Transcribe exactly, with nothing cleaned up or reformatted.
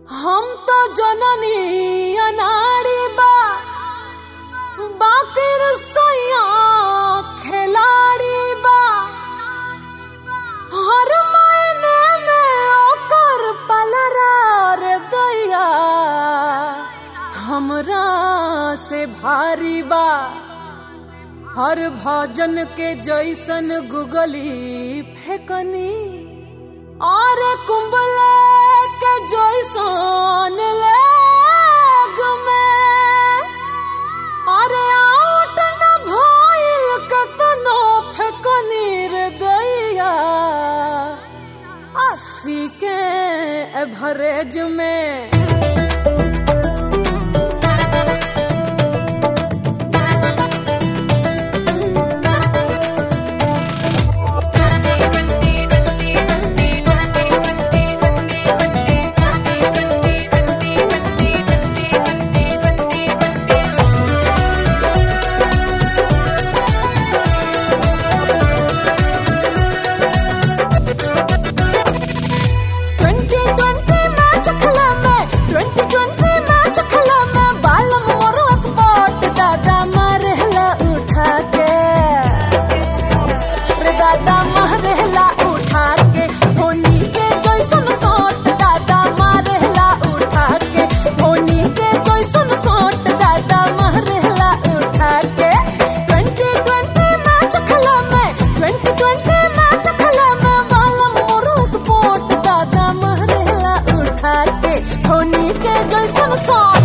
हम तो जननी अनाड़ी बा बाकी रसोइया खिलाड़ी बा हर महीने में ओकर पलरा रे दैया हमरा से भारी बा हर भजन के जैसन गुगली फेकनी और कुंबले के जैसन लेग में अरे आउट न भइल कतनो फेकनी रे दैया अस्सी के एवरेज में धोनी के जैसन